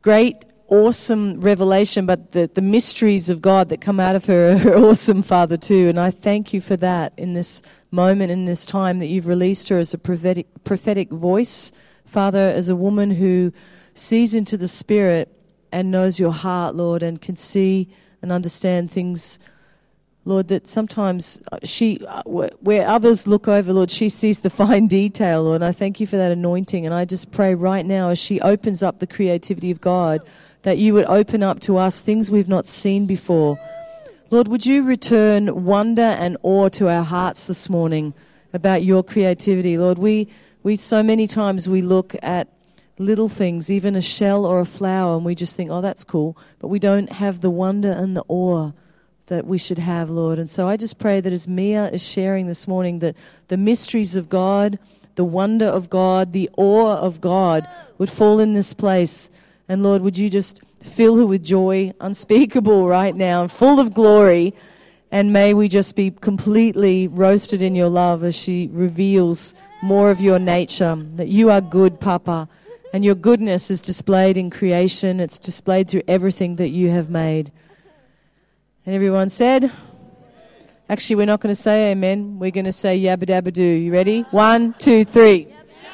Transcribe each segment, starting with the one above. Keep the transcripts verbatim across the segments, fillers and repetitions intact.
great, awesome revelation, but the, the mysteries of God that come out of her are awesome, Father, too. And I thank you for that in this moment, in this time, that you've released her as a prophetic, prophetic voice, Father, as a woman who sees into the Spirit and knows your heart, Lord, and can see and understand things, Lord, that sometimes she, where others look over, Lord, she sees the fine detail, Lord. And I thank you for that anointing. And I just pray right now as she opens up the creativity of God, that you would open up to us things we've not seen before. Lord, would you return wonder and awe to our hearts this morning about your creativity? Lord, we, we so many times we look at little things, even a shell or a flower, and we just think, oh, that's cool. But we don't have the wonder and the awe that we should have, Lord. And so I just pray that as Mia is sharing this morning, that the mysteries of God, the wonder of God, the awe of God would fall in this place. And Lord, would you just fill her with joy unspeakable right now, full of glory. And may we just be completely roasted in your love as she reveals more of your nature, that you are good, Papa. And your goodness is displayed in creation. It's displayed through everything that you have made. And everyone said, actually, we're not going to say amen. We're going to say yabba dabba doo. You ready? One, two, three.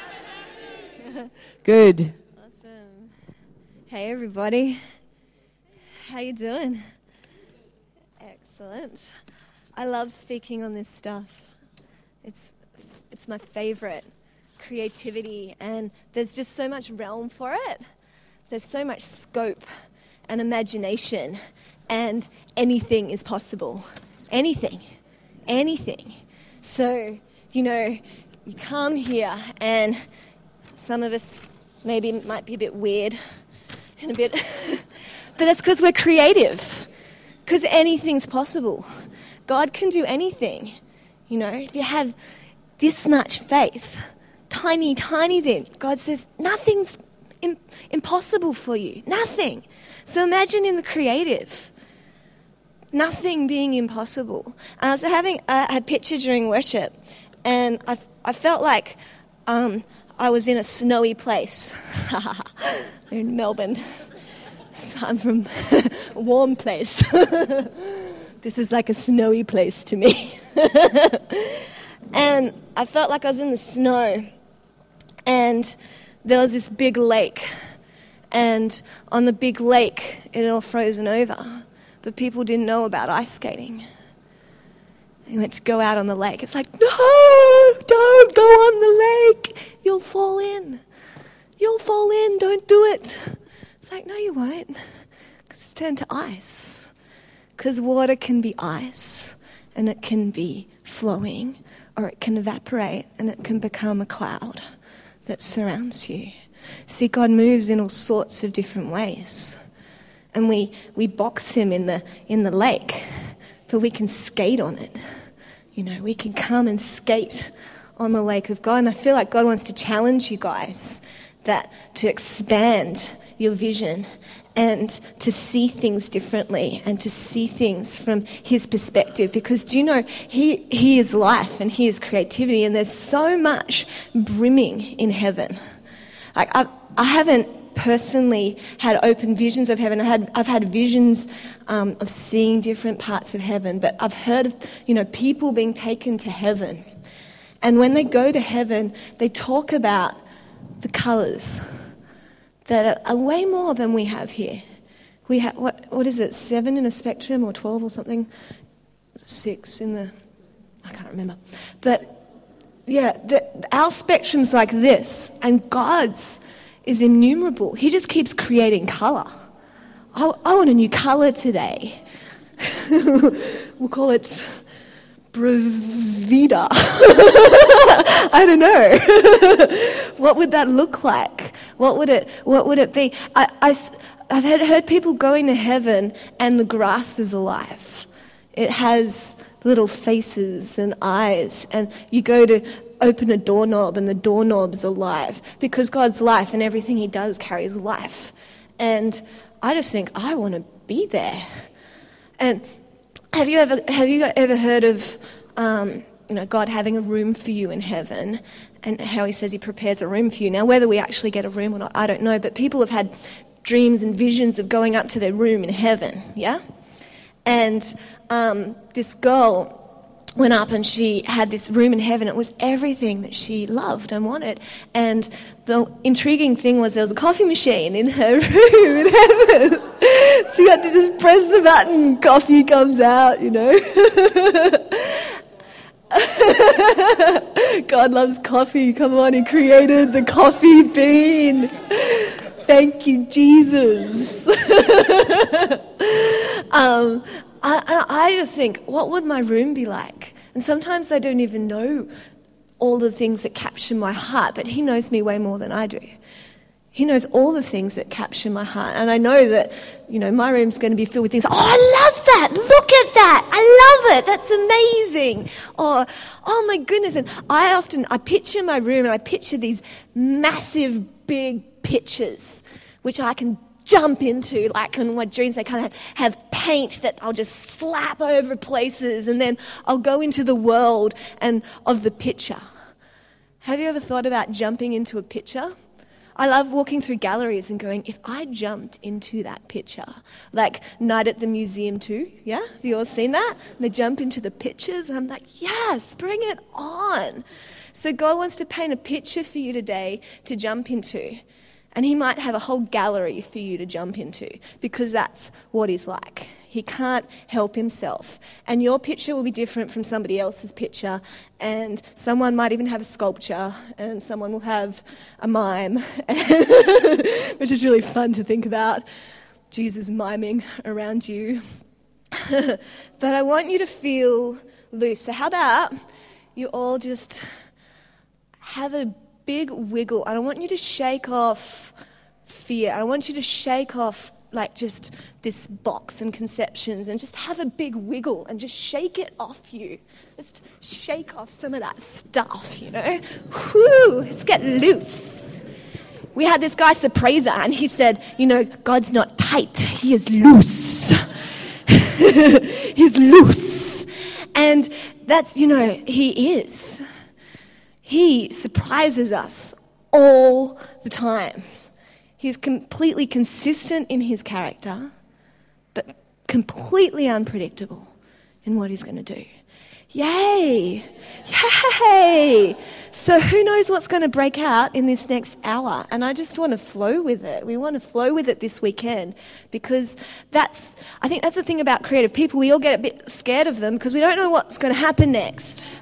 Good. Awesome. Hey, everybody. How you doing? Excellent. I love speaking on this stuff. It's it's my favorite. Creativity, and there's just so much realm for it. There's so much scope and imagination, and anything is possible. Anything. Anything. So, you know, you come here, and some of us maybe might be a bit weird and a bit, but that's because we're creative, because anything's possible. God can do anything. You know, if you have this much faith, tiny, tiny thing, God says nothing's im- impossible for you. Nothing. So imagine in the creative, nothing being impossible. And I was having, I had picture during worship, and I, I felt like um, I was in a snowy place in Melbourne. So I'm from a warm place. This is like a snowy place to me. And I felt like I was in the snow. And there was this big lake. And on the big lake, it had all frozen over. But people didn't know about ice skating. And you went to go out on the lake. It's like, no, don't go on the lake. You'll fall in. You'll fall in. Don't do it. It's like, no, you won't. Because it's turned to ice. Because water can be ice. And it can be flowing. Or it can evaporate. And it can become a cloud that surrounds you. See, God moves in all sorts of different ways. And we, we box him in the in the lake, but we can skate on it. You know, we can come and skate on the lake of God. And I feel like God wants to challenge you guys that to expand your vision and to see things differently and to see things from his perspective. Because do you know, he, he is life and he is creativity, and there's so much brimming in heaven. Like I, I haven't personally had open visions of heaven. I had, I've had visions um, of seeing different parts of heaven, but I've heard of, you know, people being taken to heaven. And when they go to heaven, they talk about the colours that are, are way more than we have here. We have, what, what is it, seven in a spectrum or twelve or something? Six in the, I can't remember. But yeah, the, our spectrum's like this, and God's is innumerable. He just keeps creating colour. I, I want a new colour today. We'll call it Bravida. I don't know. What would that look like? What would it What would it be? I, I, I've heard, heard people going to heaven and the grass is alive. It has little faces and eyes, and you go to open a doorknob and the doorknob's alive, because God's life and everything he does carries life. And I just think, I want to be there. And have you ever have you ever heard of um, you know, God having a room for you in heaven, and how he says he prepares a room for you? Now, whether we actually get a room or not, I don't know, but people have had dreams and visions of going up to their room in heaven, yeah? And um, this girl went up and she had this room in heaven. It was everything that she loved and wanted. And the intriguing thing was there was a coffee machine in her room in heaven. She had to just press the button, coffee comes out, you know. God loves coffee. Come on, he created the coffee bean. Thank you, Jesus. um, I, I just think, what would my room be like? And sometimes I don't even know all the things that capture my heart, but he knows me way more than I do. He knows all the things that capture my heart. And I know that, you know, my room's going to be filled with things. Oh, I love that. Look at that. I love it. That's amazing. Or, oh my goodness. And I often, I picture my room and I picture these massive, big pictures, which I can jump into, like in my dreams, they kind of have, have paint that I'll just slap over places, and then I'll go into the world and of the picture. Have you ever thought about jumping into a picture? I love walking through galleries and going, if I jumped into that picture, like Night at the Museum too, yeah? Have you all seen that? And they jump into the pictures, and I'm like, yes, bring it on. So God wants to paint a picture for you today to jump into. And he might have a whole gallery for you to jump into, because that's what he's like. He can't help himself. And your picture will be different from somebody else's picture. And someone might even have a sculpture, and someone will have a mime, which is really fun to think about. Jesus miming around you. But I want you to feel loose. So how about you all just have a big wiggle. I don't want you to shake off fear. I want you to shake off like just this box and conceptions, and just have a big wiggle and just shake it off you. Just shake off some of that stuff, you know. Whoo, let's get loose. We had this guy, Surpriser, and he said, you know, God's not tight, he is loose. He's loose. And that's, you know, he is. He surprises us all the time. He's completely consistent in his character, but completely unpredictable in what he's going to do. Yay! Yay! So who knows what's going to break out in this next hour? And I just want to flow with it. We want to flow with it this weekend, because that's, I think that's the thing about creative people. We all get a bit scared of them because we don't know what's going to happen next.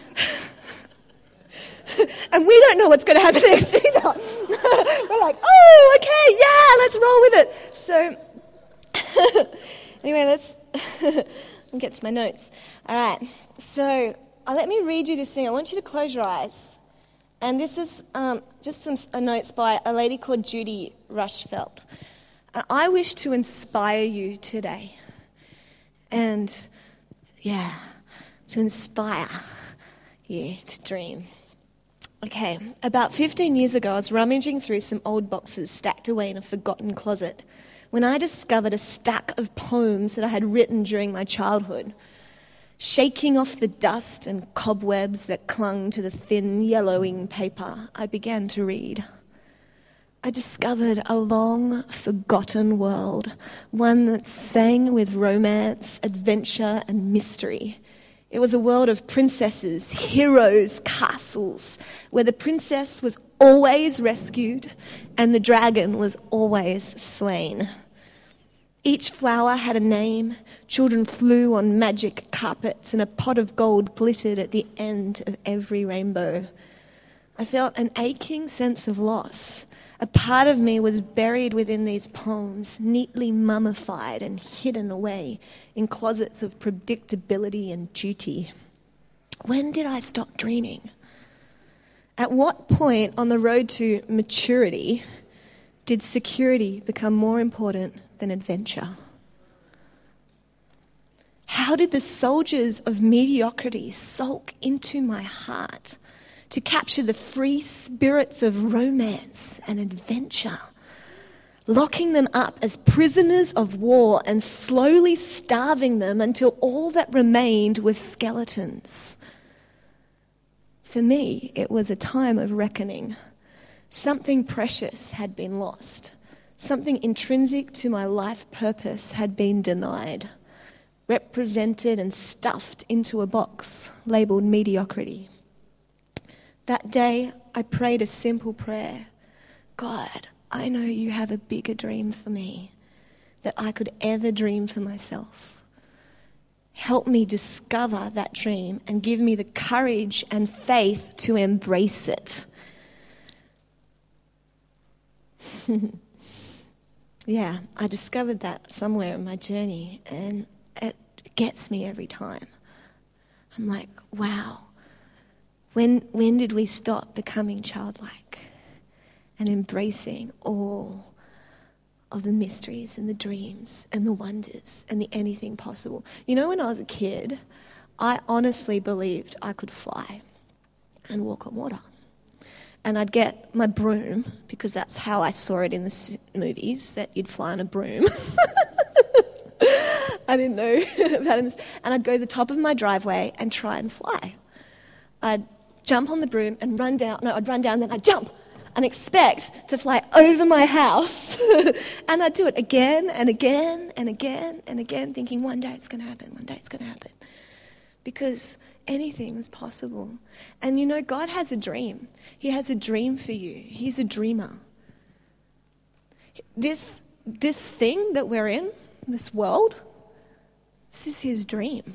And we don't know what's going to happen next either. We're like, oh, okay, yeah, let's roll with it. So, anyway, let's get to my notes. All right, so uh, let me read you this thing. I want you to close your eyes. And this is um, just some uh, notes by a lady called Judy Rushfelt. Uh, I wish to inspire you today. And, yeah, to inspire you to dream. Okay, about fifteen years ago, I was rummaging through some old boxes stacked away in a forgotten closet when I discovered a stack of poems that I had written during my childhood. Shaking off the dust and cobwebs that clung to the thin, yellowing paper, I began to read. I discovered a long, forgotten world, one that sang with romance, adventure, and mystery. It was a world of princesses, heroes, castles, where the princess was always rescued and the dragon was always slain. Each flower had a name, children flew on magic carpets, and a pot of gold glittered at the end of every rainbow. I felt an aching sense of loss. A part of me was buried within these poems, neatly mummified and hidden away in closets of predictability and duty. When did I stop dreaming? At what point on the road to maturity did security become more important than adventure? How did the soldiers of mediocrity sulk into my heart to capture the free spirits of romance and adventure, locking them up as prisoners of war and slowly starving them until all that remained was skeletons? For me, it was a time of reckoning. Something precious had been lost. Something intrinsic to my life purpose had been denied, represented and stuffed into a box labelled mediocrity. That day, I prayed a simple prayer. God, I know you have a bigger dream for me than I could ever dream for myself. Help me discover that dream and give me the courage and faith to embrace it. Yeah, I discovered that somewhere in my journey, and it gets me every time. I'm like, wow, when when did we stop becoming childlike and embracing all of the mysteries and the dreams and the wonders and the anything possible? You know, when I was a kid, I honestly believed I could fly and walk on water. And I'd get my broom, because that's how I saw it in the movies, that you'd fly on a broom. I didn't know about it. And I'd go to the top of my driveway and try and fly. I'd jump on the broom and run down. No, I'd run down, then I'd jump and expect to fly over my house. And I'd do it again and again and again and again, thinking one day it's going to happen, one day it's going to happen. Because anything is possible. And you know, God has a dream. He has a dream for you. He's a dreamer. This, this thing that we're in, this world, this is his dream.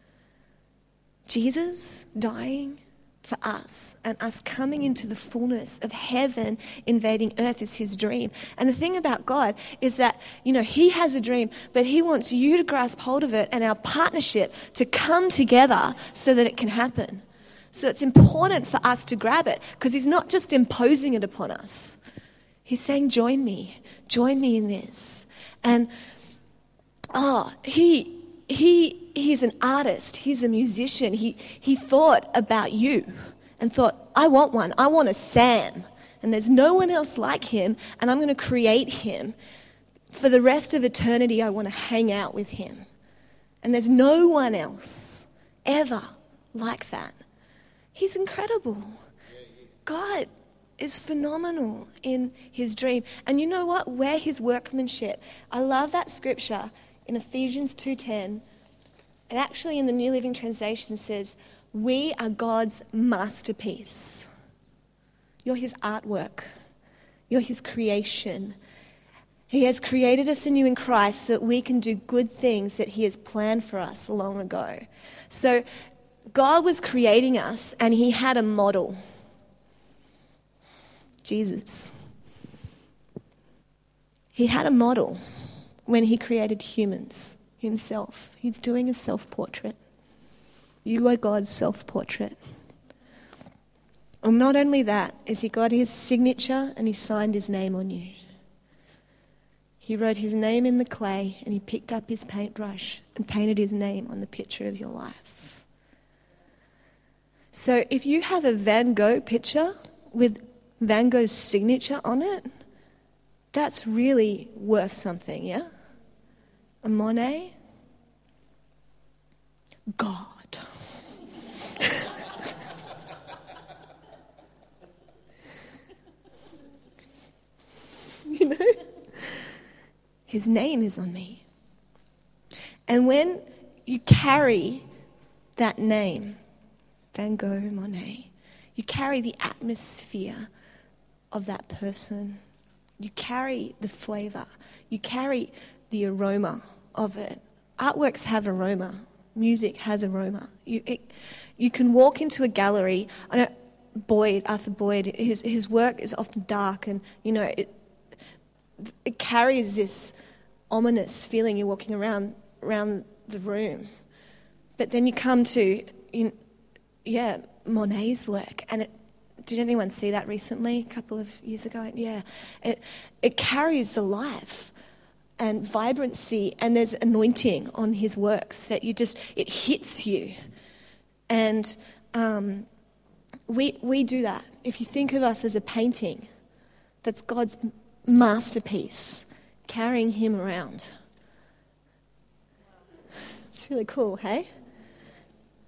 Jesus dying for us and us coming into the fullness of heaven invading earth is his dream. And the thing about God is that, you know, he has a dream, but he wants you to grasp hold of it and our partnership to come together so that it can happen. So it's important for us to grab it, because he's not just imposing it upon us. He's saying, join me, join me in this. And, oh, he... He he's an artist, he's a musician. He he thought about you and thought, I want one, I want a Sam. And there's no one else like him, and I'm going to create him. For the rest of eternity, I want to hang out with him. And there's no one else ever like that. He's incredible. God is phenomenal in his dream. And you know what? We're his workmanship. I love that scripture in Ephesians two ten, and actually in the New Living Translation says, we are God's masterpiece. You're his artwork. You're his creation. He has created us anew in Christ so that we can do good things that he has planned for us long ago. So God was creating us, and he had a model. Jesus. He had a model when he created humans himself. He's doing a self-portrait. You are God's self-portrait. And not only that, is he got his signature and he signed his name on you. He wrote his name in the clay and he picked up his paintbrush and painted his name on the picture of your life. So if you have a Van Gogh picture with Van Gogh's signature on it, that's really worth something, yeah? A Monet? God. You know? His name is on me. And when you carry that name, Van Gogh, Monet, you carry the atmosphere of that person. You carry the flavour. You carry the aroma of it. Artworks have aroma. Music has aroma. You, it, you can walk into a gallery. I know Boyd, Arthur Boyd, his his work is often dark, and you know it. It carries this ominous feeling. You're walking around around the room, but then you come to, you know, yeah, Monet's work, and it. Did anyone see that recently? A couple of years ago, yeah. It it carries the life and vibrancy, and there's anointing on his works that you just, it hits you. And um, we we do that. If you think of us as a painting, that's God's masterpiece, carrying him around. It's really cool, hey?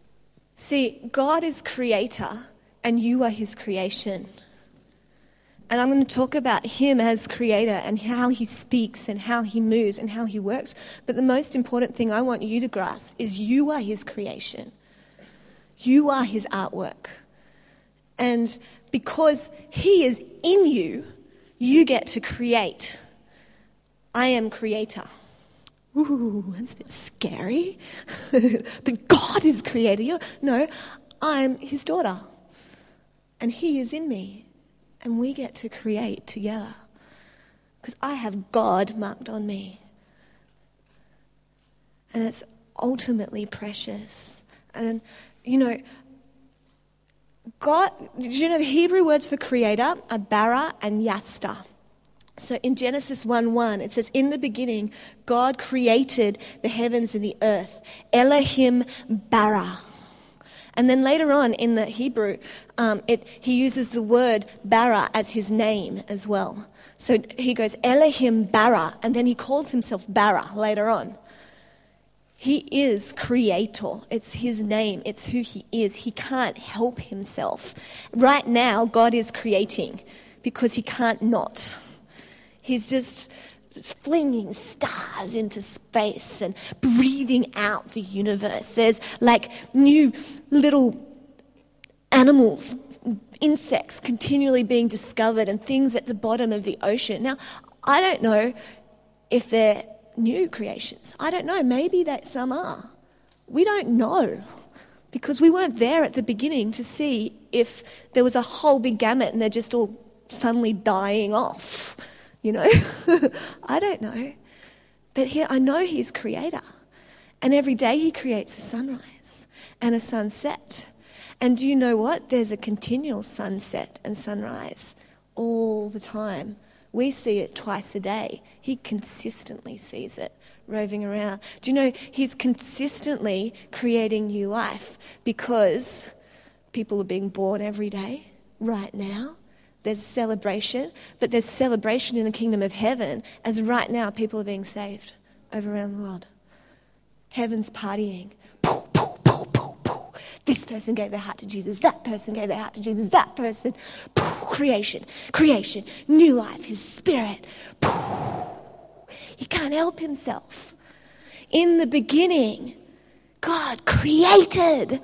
See, God is creator, and you are his creation. And I'm going to talk about him as creator and how he speaks and how he moves and how he works. But the most important thing I want you to grasp is you are his creation. You are his artwork. And because he is in you, you get to create. I am creator. Ooh, that's a bit scary. But God is creator. You're, no, I'm his daughter. And he is in me. And we get to create together. Because I have God marked on me. And it's ultimately precious. And, you know, God, do you know the Hebrew words for creator are bara and yasta? So in Genesis one one, it says, in the beginning, God created the heavens and the earth. Elohim bara. And then later on in the Hebrew, um, it, he uses the word bara as his name as well. So he goes, Elohim bara, and then he calls himself bara later on. He is creator. It's his name. It's who he is. He can't help himself. Right now, God is creating because he can't not. He's just flinging stars into space and breathing out the universe. There's like new little animals, insects continually being discovered and things at the bottom of the ocean. Now, I don't know if they're new creations. I don't know. Maybe that some are. We don't know because we weren't there at the beginning to see if there was a whole big gamut and they're just all suddenly dying off. You know, I don't know. But here, I know he's creator. And every day he creates a sunrise and a sunset. And do you know what? There's a continual sunset and sunrise all the time. We see it twice a day. He consistently sees it roving around. Do you know he's consistently creating new life because people are being born every day, right now. There's celebration, but there's celebration in the kingdom of heaven as right now people are being saved over around the world. Heaven's partying. Pooh, pooh, pooh, pooh, pooh. This person gave their heart to Jesus. That person gave their heart to Jesus. That person. Pooh, creation, creation, new life, his spirit. Pooh. He can't help himself. In the beginning, God created.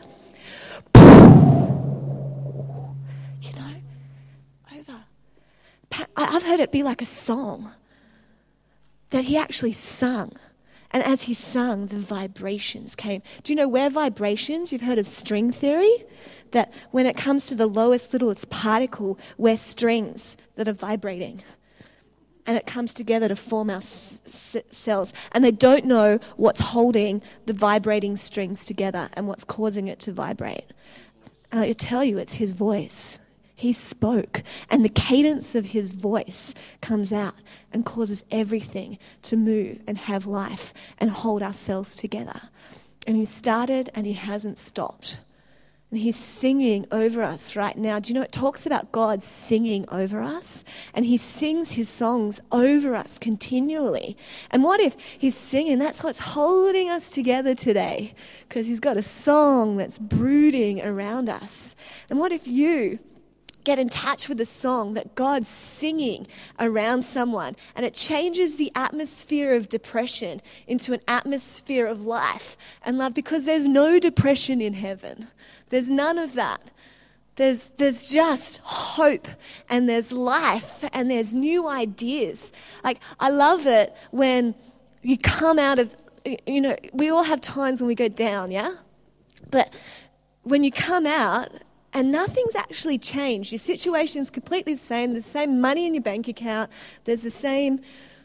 I've heard it be like a song that he actually sung. And as he sung, the vibrations came. Do you know where vibrations? You've heard of string theory? That when it comes to the lowest littlest particle, we're strings that are vibrating. And it comes together to form our s- s- cells. And they don't know what's holding the vibrating strings together and what's causing it to vibrate. And I tell you, it's his voice. He spoke, and the cadence of his voice comes out and causes everything to move and have life and hold ourselves together. And he started and he hasn't stopped. And he's singing over us right now. Do you know it talks about God singing over us? And he sings his songs over us continually. And what if he's singing? That's what's holding us together today, because he's got a song that's brooding around us. And what if you get in touch with a song that God's singing around someone, and it changes the atmosphere of depression into an atmosphere of life and love, because there's no depression in heaven. There's none of that. There's there's just hope, and there's life, and there's new ideas. Like, I love it when you come out of, you know, we all have times when we go down, yeah? But when you come out and nothing's actually changed, your situation's completely the same, there's the same money in your bank account, there's the same,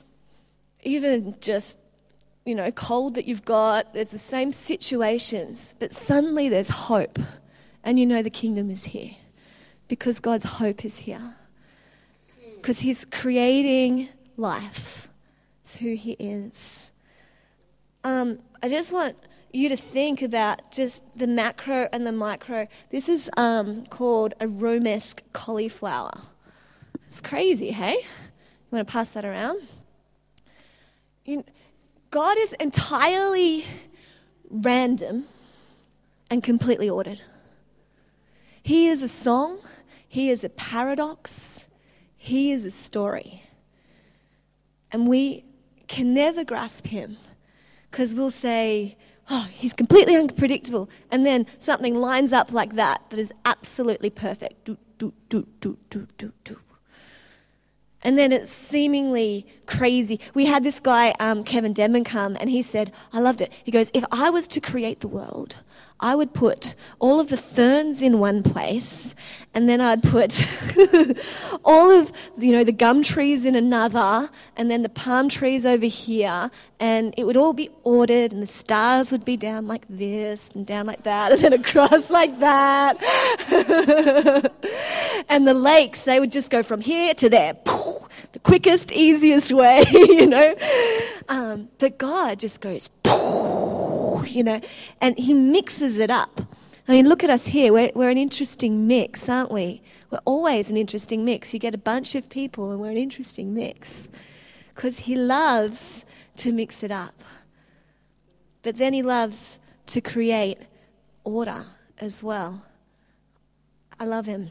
even just, you know, cold that you've got, there's the same situations, but suddenly there's hope, and you know the kingdom is here, because God's hope is here, because he's creating life. It's who he is. Um, I just want you to think about just the macro and the micro. This is um, called a Romanesque cauliflower. It's crazy, hey? You want to pass that around? You, God is entirely random and completely ordered. He is a song. He is a paradox. He is a story. And we can never grasp him because we'll say, oh, he's completely unpredictable. And then something lines up like that that is absolutely perfect. Do, do, do, do, do, do, do. And then it's seemingly crazy. We had this guy, um, Kevin Denman, come, and he said, I loved it. He goes, if I was to create the world, I would put all of the ferns in one place, and then I'd put all of, you know, the gum trees in another, and then the palm trees over here, and it would all be ordered, and the stars would be down like this, and down like that, and then across like that. And the lakes, they would just go from here to there. The quickest, easiest way, you know. Um, but God just goes, you know, and he mixes it up. I mean, look at us here. We're, we're an interesting mix, aren't we? We're always an interesting mix. You get a bunch of people and we're an interesting mix because he loves to mix it up. But then he loves to create order as well. I love him.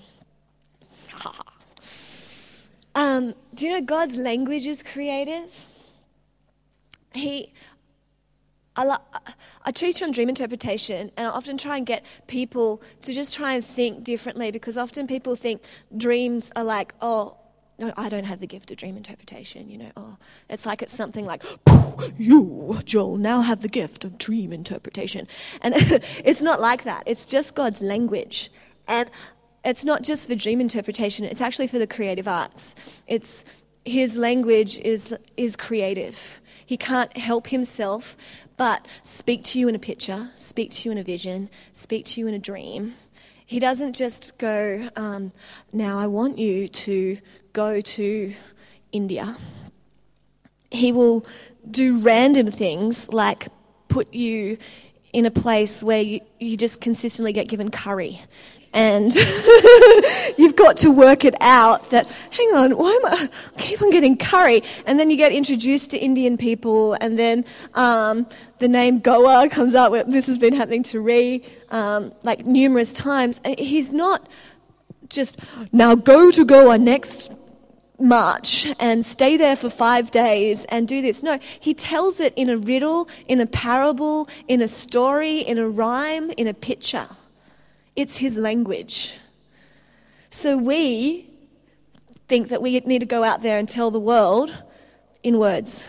um, do you know God's language is creative? He... I, lo- I teach on dream interpretation, and I often try and get people to just try and think differently, because often people think dreams are like, oh, no, I don't have the gift of dream interpretation, you know. Oh, it's like it's something like, you, Joel, now have the gift of dream interpretation. And it's not like that. It's just God's language. And it's not just for dream interpretation. It's actually for the creative arts. It's his language is is creative. He can't help himself but speak to you in a picture, speak to you in a vision, speak to you in a dream. He doesn't just go, um, now I want you to go to India. He will do random things like put you in a place where you, you just consistently get given curry. And you've got to work it out that, hang on, why am I, I keep on getting curry? And then you get introduced to Indian people, and then um, the name Goa comes up. This has been happening to Ree um, like numerous times. And he's not just, now go to Goa next March and stay there for five days and do this. No, he tells it in a riddle, in a parable, in a story, in a rhyme, in a picture. It's his language. So we think that we need to go out there and tell the world in words,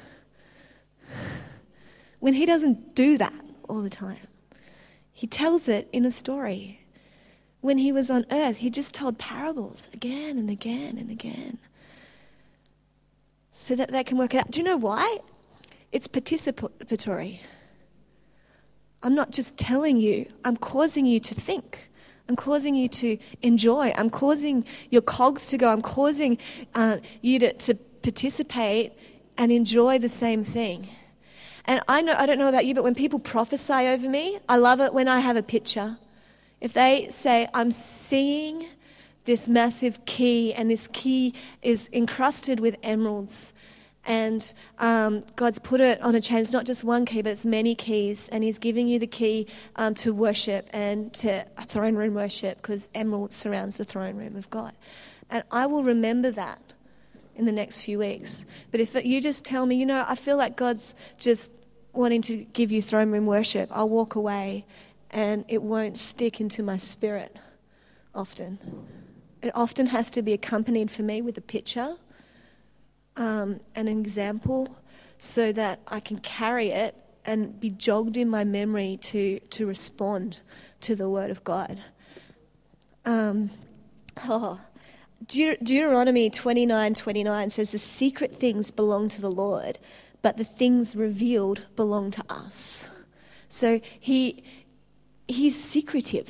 when he doesn't do that all the time. He tells it in a story. When he was on earth, he just told parables again and again and again so that they can work it out. Do you know why? It's participatory. I'm not just telling you, I'm causing you to think. I'm causing you to enjoy. I'm causing your cogs to go. I'm causing uh, you to, to participate and enjoy the same thing. And I know, I don't know about you, but when people prophesy over me, I love it when I have a picture. If they say, I'm seeing this massive key, and this key is encrusted with emeralds, and um, God's put it on a chain. It's not just one key, but it's many keys. And he's giving you the key um, to worship and to throne room worship, because emerald surrounds the throne room of God. And I will remember that in the next few weeks. But if you just tell me, you know, I feel like God's just wanting to give you throne room worship, I'll walk away and it won't stick into my spirit often. It often has to be accompanied for me with a picture, Um, an example, so that I can carry it and be jogged in my memory to, to respond to the Word of God. Um, oh, Deut- Deuteronomy twenty-nine twenty-nine says, the secret things belong to the Lord, but the things revealed belong to us. So he he's secretive.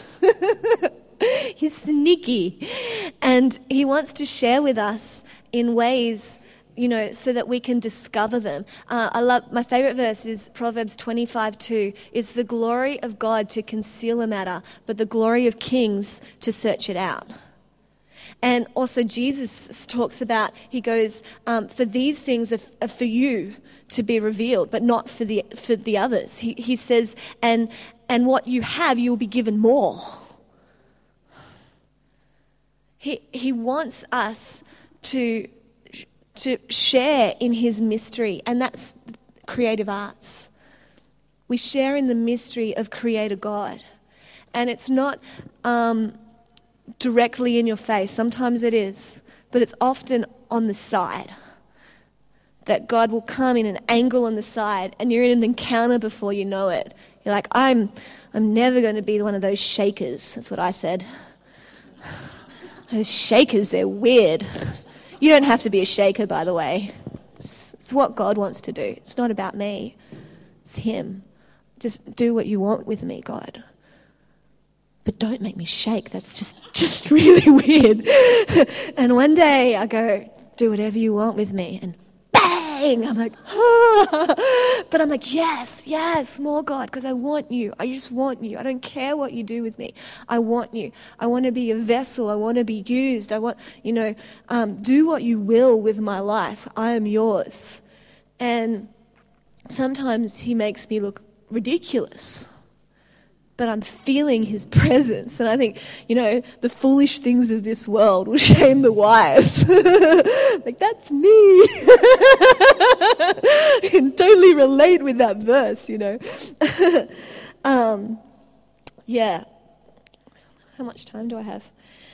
He's sneaky. And he wants to share with us in ways, you know, so that we can discover them. Uh, I love, my favorite verse is Proverbs twenty-five two. It's the glory of God to conceal a matter, but the glory of kings to search it out. And also Jesus talks about, he goes, um, for these things are, are for you to be revealed, but not for the for the others. He, he says, and and what you have, you will be given more. He he wants us to to share in his mystery, and that's creative arts. We share in the mystery of Creator God. And it's not um, directly in your face. Sometimes it is. But it's often on the side. That God will come in an angle on the side, and you're in an encounter before you know it. You're like, I'm, I'm never going to be one of those shakers. That's what I said. Those shakers, they're weird. You don't have to be a shaker, by the way. It's, it's what God wants to do. It's not about me. It's him. Just do what you want with me, God. But don't make me shake. That's just, just really weird. And one day I go, do whatever you want with me. And bang! I'm like, ah. But I'm like, yes, yes, more God, because I want you. I just want you. I don't care what you do with me. I want you. I want to be a vessel. I want to be used. I want, you know, um, do what you will with my life. I am yours. And sometimes he makes me look ridiculous, but I'm feeling his presence. And I think, you know, the foolish things of this world will shame the wise. Like, that's me. I can totally relate with that verse, you know. um, yeah. How much time do I have?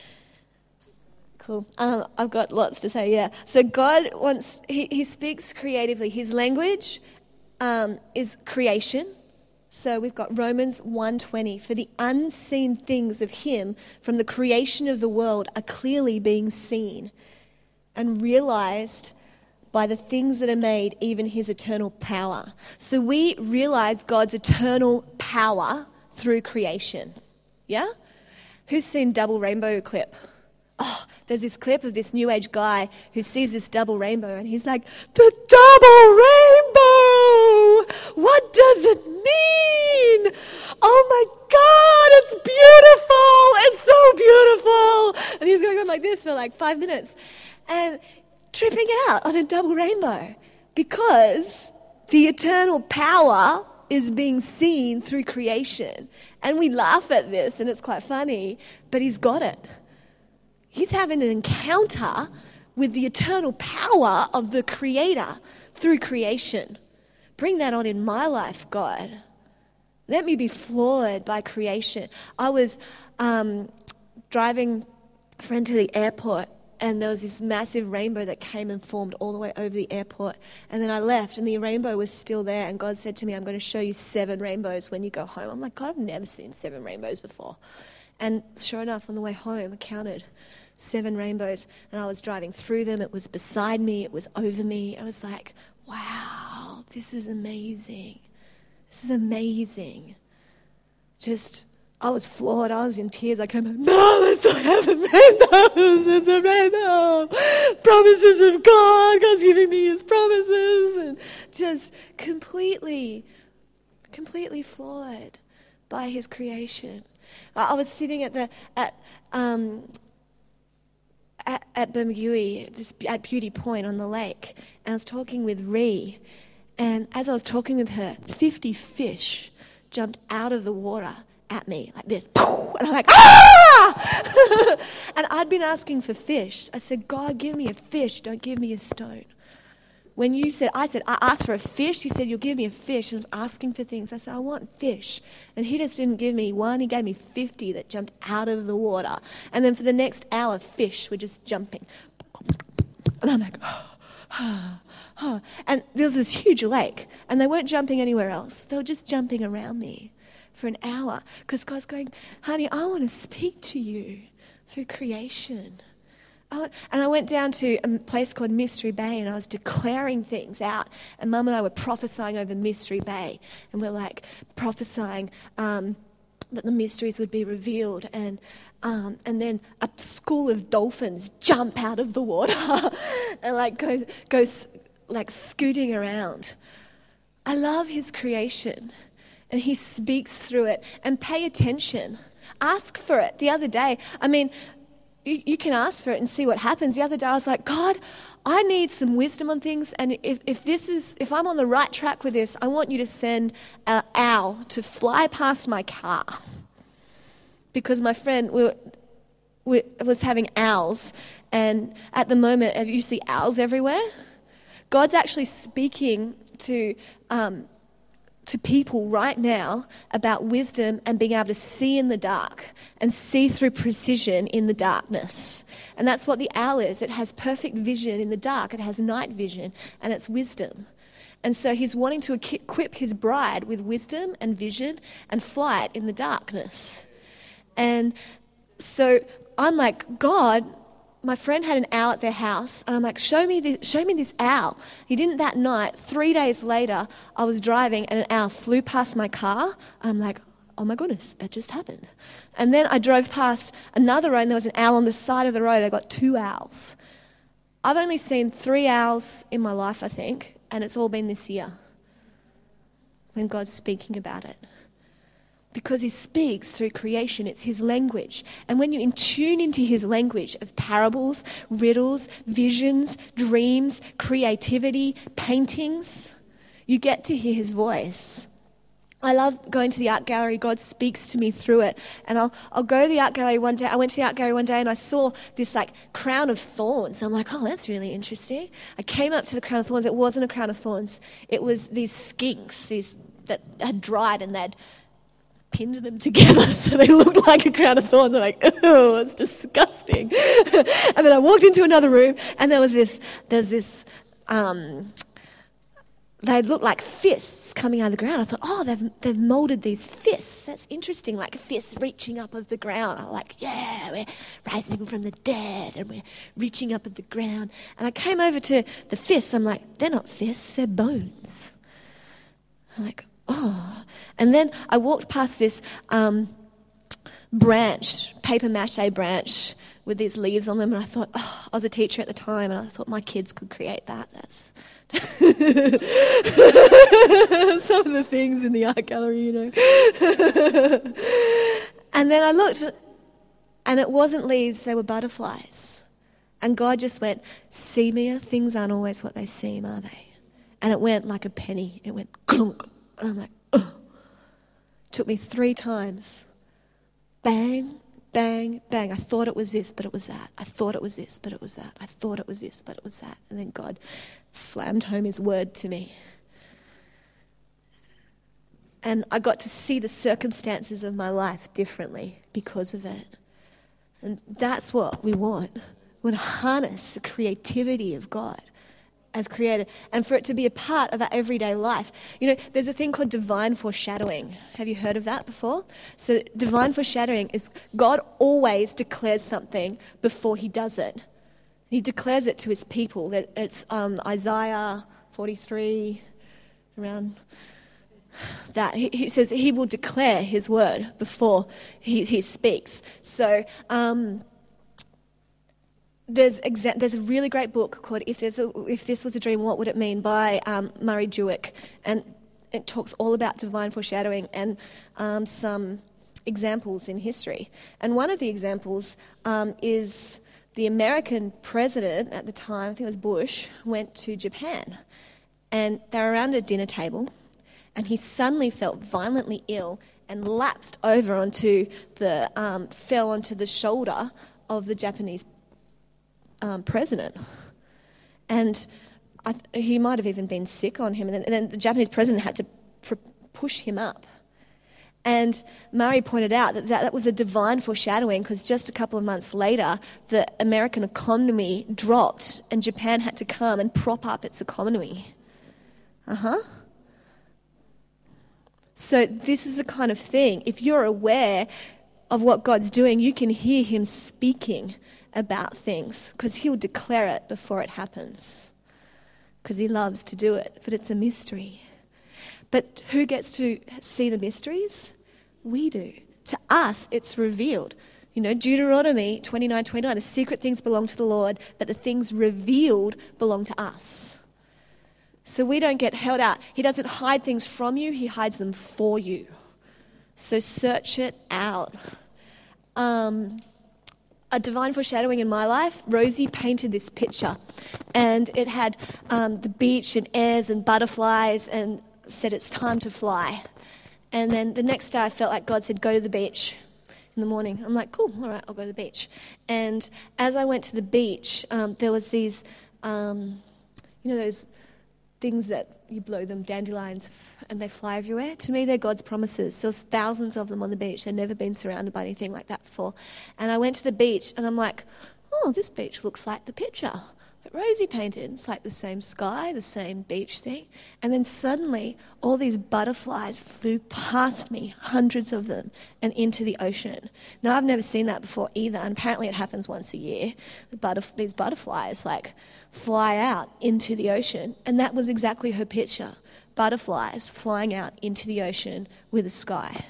Cool. Um, I've got lots to say, yeah. So God wants, he, he speaks creatively. His language um, is creation. So we've got Romans one twenty. For the unseen things of him from the creation of the world are clearly being seen and realized by the things that are made, even his eternal power. So we realize God's eternal power through creation. Yeah? Who's seen Double Rainbow clip? Oh, there's this clip of this new age guy who sees this double rainbow and he's like, the double rainbow! What does it mean? Oh my God, it's beautiful! It's so beautiful! And he's going on like this for like five minutes and tripping out on a double rainbow because the eternal power is being seen through creation. And we laugh at this and it's quite funny, but he's got it. He's having an encounter with the eternal power of the Creator through creation. Bring that on in my life, God. Let me be floored by creation. I was um, driving a friend to the airport, and there was this massive rainbow that came and formed all the way over the airport. And then I left, and the rainbow was still there. And God said to me, I'm going to show you seven rainbows when you go home. I'm like, God, I've never seen seven rainbows before. And sure enough, on the way home, I counted seven rainbows, and I was driving through them. It was beside me. It was over me. I was like, wow, this is amazing. This is amazing. Just, I was floored. I was in tears. I came home, no, that's not heaven rainbows. It's a rainbow. Promises of God. God's giving me his promises. And just completely, completely floored by his creation. I was sitting at the, at, um, At, at Bermagui, this, at Beauty Point on the lake, and I was talking with Ree, and as I was talking with her, fifty fish jumped out of the water at me like this, and I'm like, ah! And I'd been asking for fish. I said, God, give me a fish, don't give me a stone. When you said, I said, I asked for a fish. He said, you'll give me a fish. And I was asking for things. I said, I want fish. And he just didn't give me one. He gave me fifty that jumped out of the water. And then for the next hour, fish were just jumping. And I'm like, oh, oh, oh. And there was this huge lake. And they weren't jumping anywhere else. They were just jumping around me for an hour. Because God's going, honey, I want to speak to you through creation. And I went down to a place called Mystery Bay, and I was declaring things out. And Mum and I were prophesying over Mystery Bay. And we're like prophesying um, that the mysteries would be revealed. And um, and then a school of dolphins jump out of the water and like go, go like scooting around. I love his creation. And he speaks through it. And pay attention. Ask for it. The other day, I mean... You, you can ask for it and see what happens. The other day I was like, God, I need some wisdom on things, and if, if this is if I'm on the right track with this, I want you to send an owl to fly past my car. Because my friend, we were, was having owls, and at the moment, as you see owls everywhere, God's actually speaking to um, to people right now about wisdom and being able to see in the dark and see through precision in the darkness. And that's what the owl is. It has perfect vision in the dark. It has night vision, and it's wisdom. And so he's wanting to equip his bride with wisdom and vision and flight in the darkness. And so I'm like, God, my friend had an owl at their house, and I'm like, show me this, show me this owl. He didn't that night. Three days later, I was driving, and an owl flew past my car. I'm like, oh my goodness, it just happened. And then I drove past another road, and there was an owl on the side of the road. I got two owls. I've only seen three owls in my life, I think, and it's all been this year when God's speaking about it. Because he speaks through creation. It's his language. And when you in tune into his language of parables, riddles, visions, dreams, creativity, paintings, you get to hear his voice. I love going to the art gallery. God speaks to me through it. And I'll I'll go to the art gallery one day. I went to the art gallery one day and I saw this like crown of thorns. I'm like, oh, that's really interesting. I came up to the crown of thorns. It wasn't a crown of thorns. It was these skinks, these that had dried and they'd pinned them together so they looked like a crown of thorns. I'm like, oh, it's disgusting. And then I walked into another room and there was this, there's this, um, they looked like fists coming out of the ground. I thought, oh, they've they've molded these fists. That's interesting, like fists reaching up of the ground. I'm like, yeah, we're rising from the dead and we're reaching up of the ground. And I came over to the fists. I'm like, they're not fists, they're bones. I'm like, oh. And then I walked past this um, branch, paper mache branch with these leaves on them, and I thought, oh, I was a teacher at the time, and I thought my kids could create that. That's some of the things in the art gallery, you know. And then I looked, and it wasn't leaves, they were butterflies. And God just went, see, Mia, things aren't always what they seem, are they? And it went like a penny. It went clunk. And I'm like, ugh. Took me three times. Bang, bang, bang. I thought it was this, but it was that. I thought it was this, but it was that. I thought it was this, but it was that. And then God slammed home his word to me. And I got to see the circumstances of my life differently because of it. And that's what we want. We want to harness the creativity of God as creator, and for it to be a part of our everyday life. You know, there's a thing called divine foreshadowing. Have you heard of that before? So divine foreshadowing is God always declares something before he does it. He declares it to his people. That it's um, Isaiah forty-three, around that. He, he says he will declare his word before he, he speaks. So, um, There's exa- there's a really great book called If There's a, If This Was a Dream, What Would It Mean? By um, Murray Jewick, and it talks all about divine foreshadowing and um, some examples in history. And one of the examples um, is the American president at the time, I think it was Bush, went to Japan, and they were around a dinner table, and he suddenly felt violently ill and lapsed over onto the um, fell onto the shoulder of the Japanese Um, president, and I th- he might have even been sick on him, and then, and then the Japanese president had to pr- push him up. And Murray pointed out that that, that was a divine foreshadowing, because just a couple of months later, the American economy dropped, and Japan had to come and prop up its economy. Uh-huh. So this is the kind of thing, if you're aware of what God's doing, you can hear him speaking about things, because he'll declare it before it happens, because he loves to do it, but it's a mystery. But who gets to see the mysteries? We do. To us, it's revealed. You know, Deuteronomy twenty-nine twenty-nine, the secret things belong to the Lord, but the things revealed belong to us. So we don't get held out. He doesn't hide things from you, he hides them for you. So search it out. Um... A divine foreshadowing in my life, Rosie painted this picture, and it had um, the beach and airs and butterflies, and said it's time to fly. And then the next day I felt like God said, go to the beach. in the morning. I'm like, cool, all right, I'll go to the beach. And as I went to the beach, um, there was these, um, you know, those things that you blow them, dandelions, and they fly everywhere. To me, they're God's promises. There's thousands of them on the beach. I'd never been surrounded by anything like that before. And I went to the beach, and I'm like, oh, this beach looks like the picture that Rosie painted. It's like the same sky, the same beach thing. And then suddenly, all these butterflies flew past me, hundreds of them, and into the ocean. Now, I've never seen that before either, and apparently it happens once a year. The butterf- these butterflies, like, fly out into the ocean, and that was exactly her picture. Butterflies flying out into the ocean with the sky.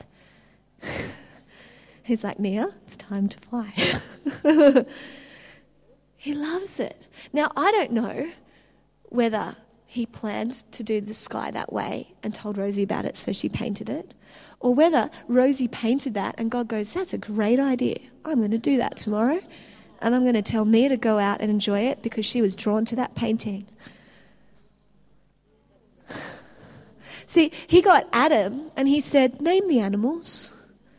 He's like, Nia, it's time to fly. He loves it. Now, I don't know whether he planned to do the sky that way and told Rosie about it so she painted it, or whether Rosie painted that and God goes, that's a great idea. I'm going to do that tomorrow, and I'm going to tell Nia to go out and enjoy it because she was drawn to that painting. See, he got Adam and he said, name the animals.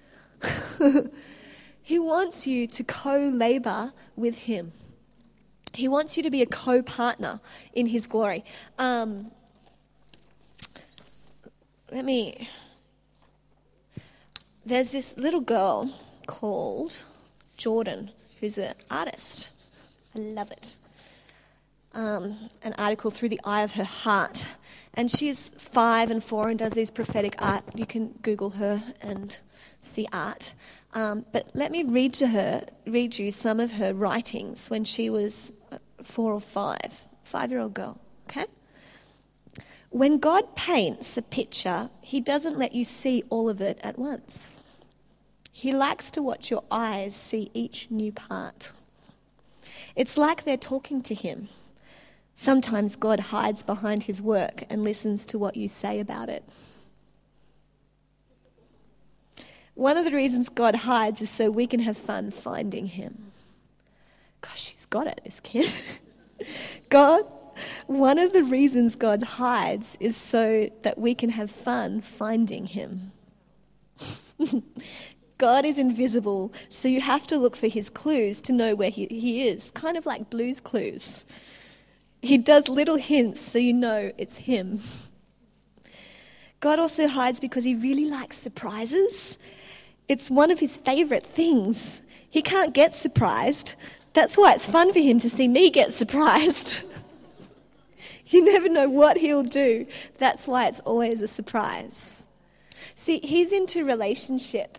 He wants you to co-labor with him. He wants you to be a co-partner in his glory. Um, let me... There's this little girl called Jordan, who's an artist. I love it. Um, an article through the eye of her heart. And she's five and four and does these prophetic art. You can Google her and see art. Um, but let me read to her, read you some of her writings when she was four or five, five-year-old girl, okay? When God paints a picture, he doesn't let you see all of it at once. He likes to watch your eyes see each new part. It's like they're talking to him. Sometimes God hides behind his work and listens to what you say about it. One of the reasons God hides is so we can have fun finding him. Gosh, she's got it, this kid. God, one of the reasons God hides is so that we can have fun finding him. God is invisible, so you have to look for his clues to know where he, he is, kind of like Blue's Clues. He does little hints so you know it's him. God also hides because he really likes surprises. It's one of his favourite things. He can't get surprised. That's why it's fun for him to see me get surprised. You never know what he'll do. That's why it's always a surprise. See, he's into relationship.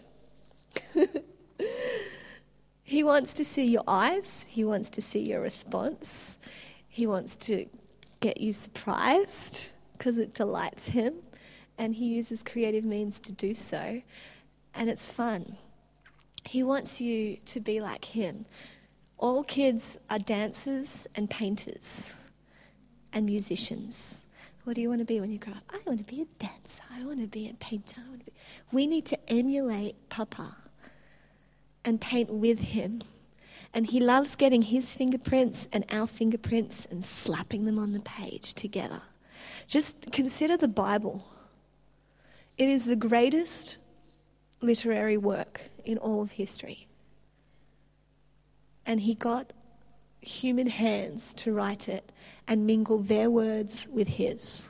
He wants to see your eyes. He wants to see your response. He wants to get you surprised because it delights him. And he uses creative means to do so. And it's fun. He wants you to be like him. All kids are dancers and painters and musicians. What do you want to be when you grow up? I want to be a dancer. I want to be a painter. I want to be... We need to emulate Papa and paint with him. And he loves getting his fingerprints and our fingerprints and slapping them on the page together. Just consider the Bible. It is the greatest literary work in all of history. And he got human hands to write it and mingle their words with his.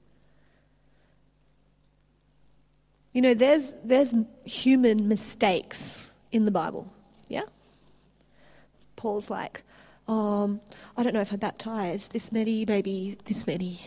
You know, there's there's human mistakes in the Bible, yeah? Paul's like, um, I don't know if I baptized this many, maybe this many.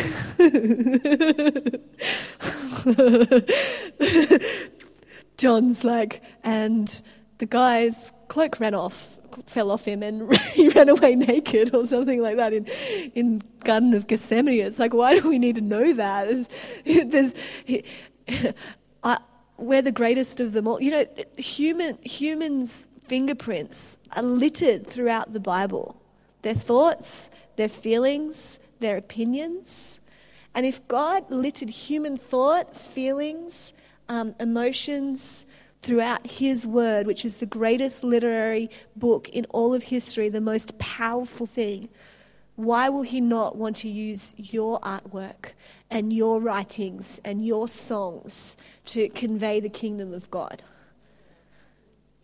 John's like, and the guy's cloak ran off, fell off him, and he ran away naked or something like that in in Garden of Gethsemane. It's like, why do we need to know that? There's, I, we're the greatest of them all. You know, human humans' fingerprints are littered throughout the Bible. Their thoughts, their feelings, their opinions. And if God littered human thought, feelings, um, emotions throughout his word, which is the greatest literary book in all of history, the most powerful thing, why will he not want to use your artwork and your writings and your songs to convey the kingdom of God?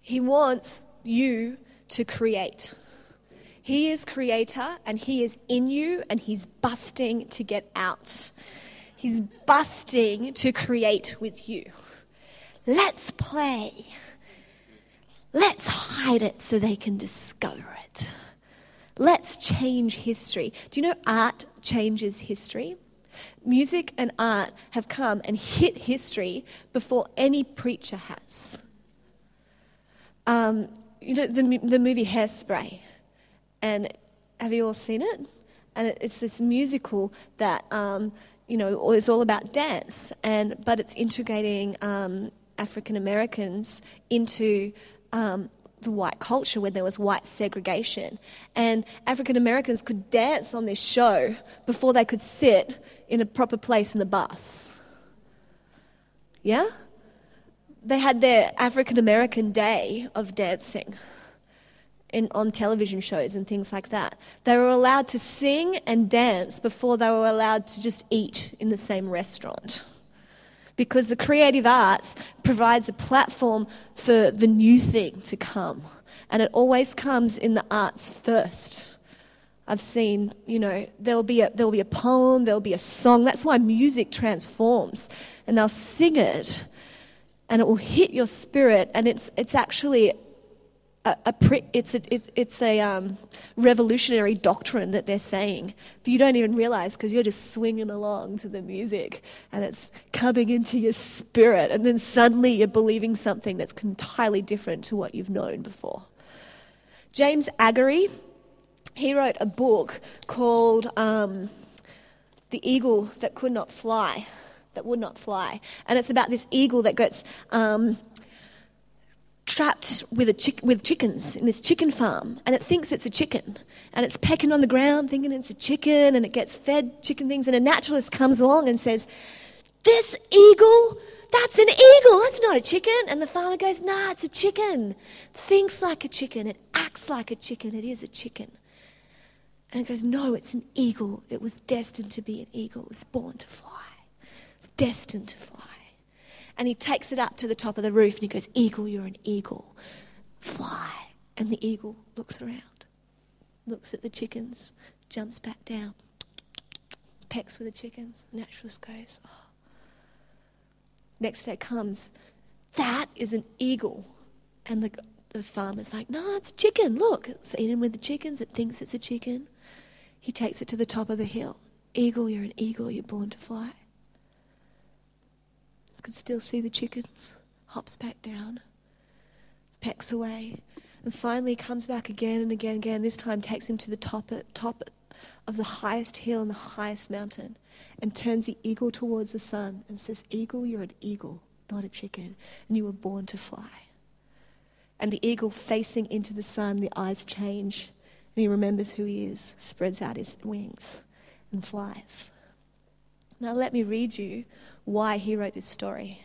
He wants you to create. He is creator and he is in you and he's busting to get out. He's busting to create with you. Let's play. Let's hide it so they can discover it. Let's change history. Do you know art changes history? Music and art have come and hit history before any preacher has. Um, you know, the, the movie Hairspray. And have you all seen it? And it, it's this musical that, um, you know, is all about dance. And but it's integrating um, African Americans into um, the white culture when there was white segregation. And African Americans could dance on this show before they could sit in a proper place in the bus. Yeah? They had their African American day of dancing in, on television shows and things like that. They were allowed to sing and dance before they were allowed to just eat in the same restaurant. Because the creative arts provides a platform for the new thing to come. And it always comes in the arts first. I've seen, you know, there'll be a, there'll be a poem, there'll be a song. That's why music transforms. And they'll sing it, and it will hit your spirit, and it's it's actually a, a pre, it's a it, it's a um, revolutionary doctrine that they're saying, but you don't even realize because you're just swinging along to the music, and it's coming into your spirit, and then suddenly you're believing something that's entirely different to what you've known before. James Aggery, he wrote a book called um, "The Eagle That Could Not Fly." That would not fly. And it's about this eagle that gets um, trapped with a chick- with chickens in this chicken farm, and it thinks it's a chicken, and it's pecking on the ground thinking it's a chicken, and it gets fed chicken things, and a naturalist comes along and says, "This eagle, that's an eagle, that's not a chicken." And the farmer goes, "Nah, it's a chicken. Thinks like a chicken, it acts like a chicken, it is a chicken." And it goes, "No, it's an eagle. It was destined to be an eagle. It was born to fly. It's destined to fly." And he takes it up to the top of the roof and he goes, "Eagle, you're an eagle. Fly." And the eagle looks around, looks at the chickens, jumps back down, pecks with the chickens. The naturalist goes, "Oh." Next day comes, "That is an eagle." And the, the farmer's like, "No, it's a chicken. Look, it's eating with the chickens. It thinks it's a chicken." He takes it to the top of the hill. "Eagle, you're an eagle. You're born to fly." I could still see the chickens, hops back down, pecks away, and finally comes back again and again and again. This time takes him to the top, top of the highest hill and the highest mountain, and turns the eagle towards the sun and says, "Eagle, you're an eagle, not a chicken, and you were born to fly." And the eagle, facing into the sun, the eyes change, and he remembers who he is, spreads out his wings, and flies. Now let me read you why he wrote this story.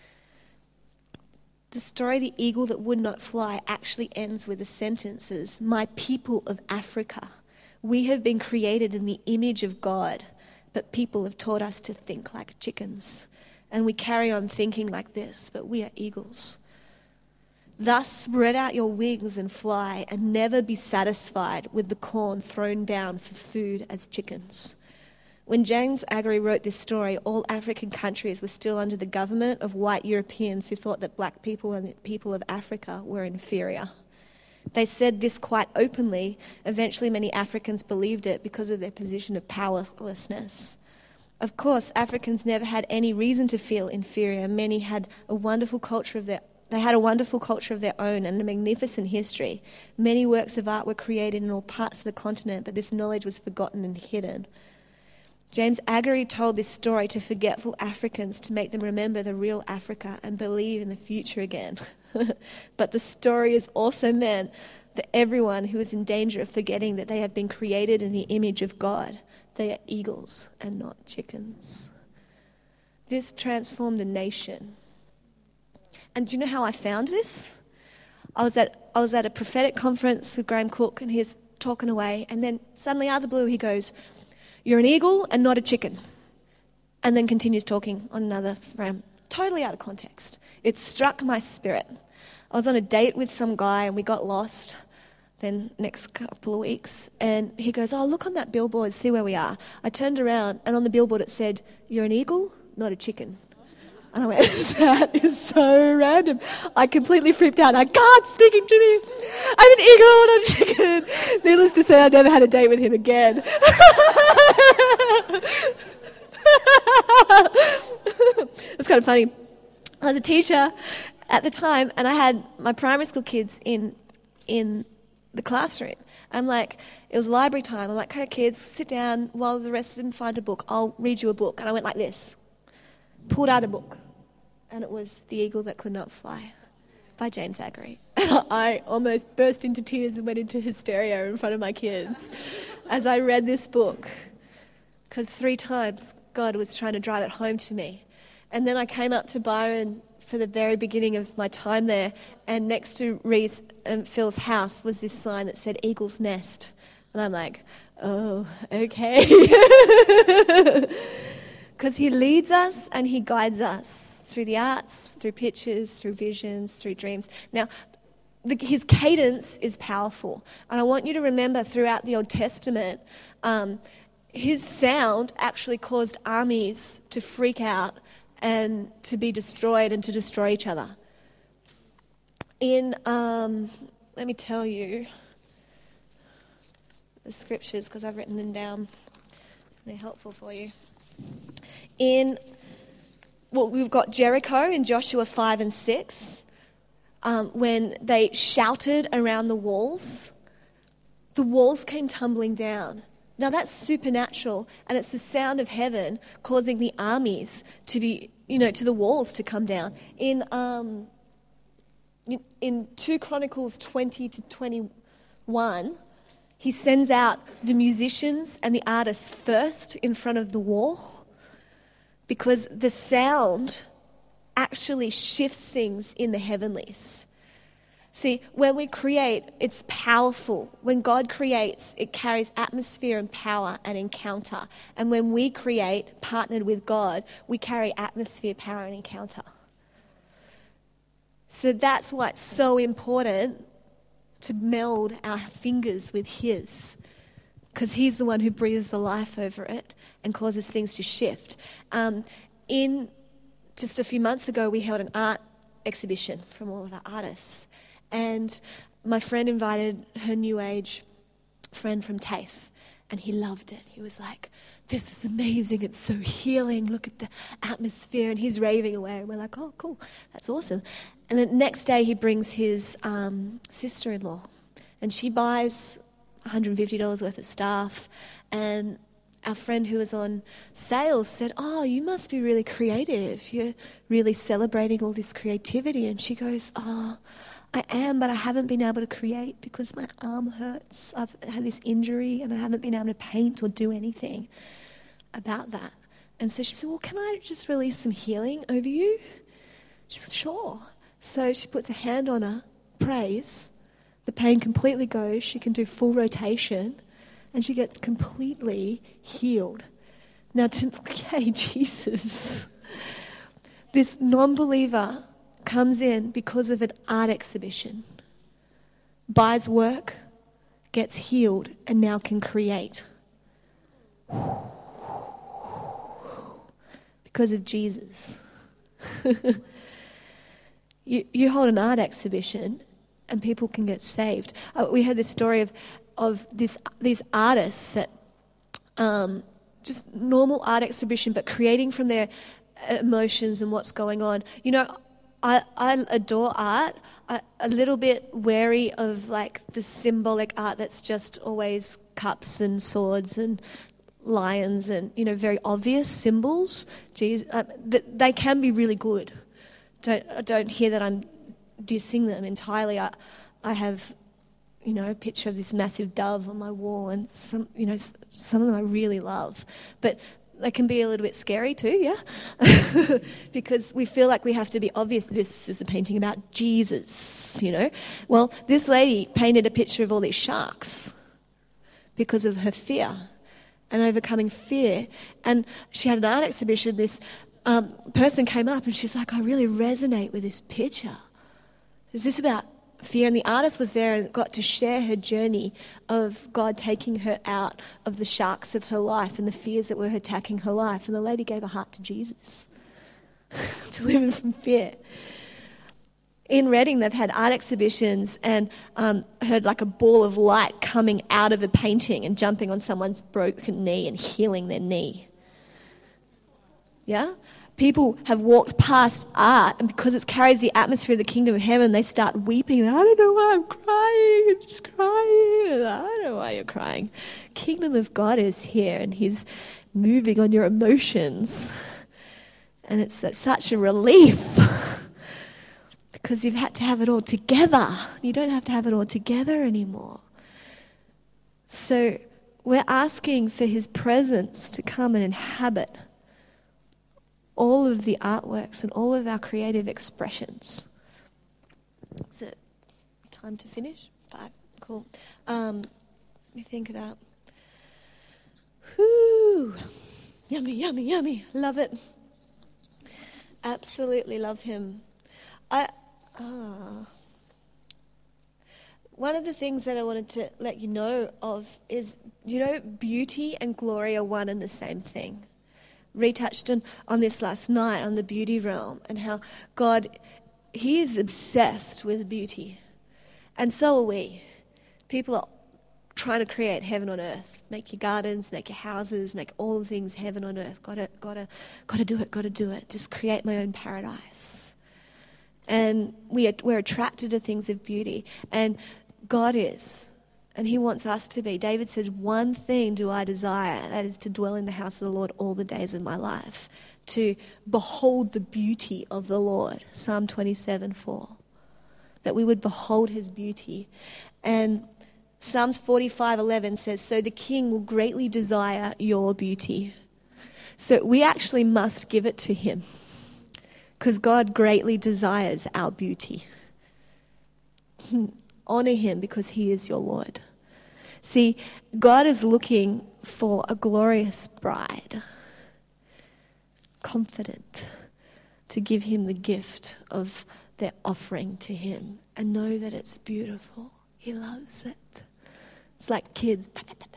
The story, "The Eagle That Would Not Fly," actually ends with the sentences, "My people of Africa, we have been created in the image of God, but people have taught us to think like chickens. And we carry on thinking like this, but we are eagles. Thus spread out your wings and fly, and never be satisfied with the corn thrown down for food as chickens." When James Aggery wrote this story, all African countries were still under the government of white Europeans who thought that black people and the people of Africa were inferior. They said this quite openly. Eventually, many Africans believed it because of their position of powerlessness. Of course, Africans never had any reason to feel inferior. Many had a wonderful culture of their They had a wonderful culture of their own and a magnificent history. Many works of art were created in all parts of the continent, but this knowledge was forgotten and hidden. James Aggery told this story to forgetful Africans to make them remember the real Africa and believe in the future again. But the story is also meant for everyone who is in danger of forgetting that they have been created in the image of God. They are eagles and not chickens. This transformed a nation. And do you know how I found this? I was at I was at a prophetic conference with Graham Cook, and he's talking away, and then suddenly out of the blue he goes, "You're an eagle and not a chicken," and then continues talking on another frame totally out of context. It struck my spirit. I was on a date with some guy and we got lost then next couple of weeks. And he goes, oh, look on that billboard, see where we are. I turned around and on the billboard it said, you're an eagle, not a chicken. And I went, that is so random. I completely freaked out. I, God's speaking to me. I'm an eagle, not a chicken. Needless to say, I never had a date with him again. It's kind of funny. I was a teacher at the time, and I had my primary school kids in in the classroom. I'm like, it was library time. I'm like, okay, kids, sit down while the rest of them find a book. I'll read you a book. And I went like this. Pulled out a book. And it was The Eagle That Could Not Fly by James Agnew. And I almost burst into tears and went into hysteria in front of my kids as I read this book. Because three times God was trying to drive it home to me. And then I came up to Byron for the very beginning of my time there, and next to Reese and Phil's house was this sign that said Eagle's Nest. And I'm like, oh, okay. Because he leads us and he guides us through the arts, through pictures, through visions, through dreams. Now, the, his cadence is powerful. And I want you to remember throughout the Old Testament, um, his sound actually caused armies to freak out and to be destroyed and to destroy each other. In, um, let me tell you the scriptures, because I've written them down. They're helpful for you. In, well, we've got Jericho in Joshua five and six, um, when they shouted around the walls, the walls came tumbling down. Now that's supernatural, and it's the sound of heaven causing the armies to be, you know, to the walls to come down. In um, in, in two Chronicles twenty to twenty-one, he sends out the musicians and the artists first in front of the wall, because the sound actually shifts things in the heavenlies. See, when we create, it's powerful. When God creates, it carries atmosphere and power and encounter. And when we create, partnered with God, we carry atmosphere, power, and encounter. So that's why it's so important to meld our fingers with His, because He's the one who breathes the life over it and causes things to shift. Um, in just a few months ago, we held an art exhibition from all of our artists. And my friend invited her New Age friend from TAFE, and he loved it. He was like, this is amazing, it's so healing, look at the atmosphere, and he's raving away. And we're like, oh, cool, that's awesome. And the next day he brings his um, sister-in-law, and she buys one hundred fifty dollars worth of stuff, and our friend who was on sales said, oh, you must be really creative. You're really celebrating all this creativity. And she goes, oh, I am, but I haven't been able to create because my arm hurts. I've had this injury and I haven't been able to paint or do anything about that. And so she said, well, can I just release some healing over you? She said, sure. So she puts a hand on her, prays. The pain completely goes. She can do full rotation and she gets completely healed. Now, to, okay, Jesus, this non-believer comes in because of an art exhibition, buys work, gets healed, and now can create. Because of Jesus. you, you hold an art exhibition and people can get saved. Uh, we had this story of, of this these artists that um, just normal art exhibition, but creating from their emotions and what's going on. You know, I, I adore art. I, a little bit wary of like the symbolic art that's just always cups and swords and lions and, you know, very obvious symbols. Jeez, uh, th- they can be really good. Don't don't hear that I'm dissing them entirely. I I have, you know, a picture of this massive dove on my wall, and some, you know, some of them I really love, but they can be a little bit scary too, yeah? Because we feel like we have to be obvious. This is a painting about Jesus, you know? Well, this lady painted a picture of all these sharks because of her fear and overcoming fear. And she had an art exhibition. This um, person came up and she's like, I really resonate with this picture. Is this about fear? And the artist was there and got to share her journey of God taking her out of the sharks of her life and the fears that were attacking her life. And the lady gave her heart to Jesus, delivering from fear. In Reading, they've had art exhibitions and um, heard like a ball of light coming out of a painting and jumping on someone's broken knee and healing their knee. Yeah? People have walked past art, and because it carries the atmosphere of the kingdom of heaven, they start weeping. I don't know why I'm crying. I'm just crying. I don't know why you're crying. Kingdom of God is here, and he's moving on your emotions. And it's such a relief because you've had to have it all together. You don't have to have it all together anymore. So we're asking for his presence to come and inhabit all of the artworks and all of our creative expressions. Is it time to finish? Five. Cool. Um, let me think about. Whoo! Yummy, yummy, yummy. Love it. Absolutely love him. I. Ah. One of the things that I wanted to let you know of is, you know, beauty and glory are one and the same thing. Retouched on, on this last night, on the beauty realm, and how God, he is obsessed with beauty. And so are we. People are trying to create heaven on earth. Make your gardens, make your houses, make all the things heaven on earth. Gotta, gotta, gotta do it, gotta do it. Just create my own paradise. And we are, we're attracted to things of beauty. And God is. And he wants us to be. David says, one thing do I desire, that is to dwell in the house of the Lord all the days of my life, to behold the beauty of the Lord. Psalm twenty-seven four. That we would behold his beauty. And Psalms forty-five eleven says, so the king will greatly desire your beauty. So we actually must give it to him, because God greatly desires our beauty. Honor him because he is your Lord. See, God is looking for a glorious bride, confident to give him the gift of their offering to him and know that it's beautiful. He loves it. It's like kids.